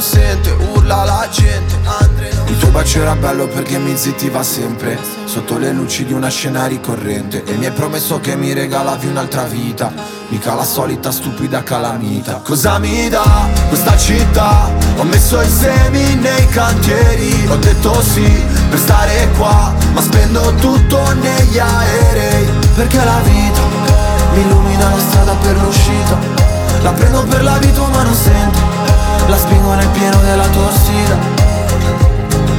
sente, urla la gente. Il tuo bacio era bello perché mi zittiva sempre, sotto le luci di una scena ricorrente. E mi hai promesso che mi regalavi un'altra vita, mica la solita stupida calamita. Cosa mi dà questa città? Ho messo i semi nei cantieri, ho detto sì per stare qua, ma spendo tutto negli aerei. Perché la vita mi illumina la strada per l'uscita, la prendo per la vita ma non sento, la spingo nel pieno della torsida.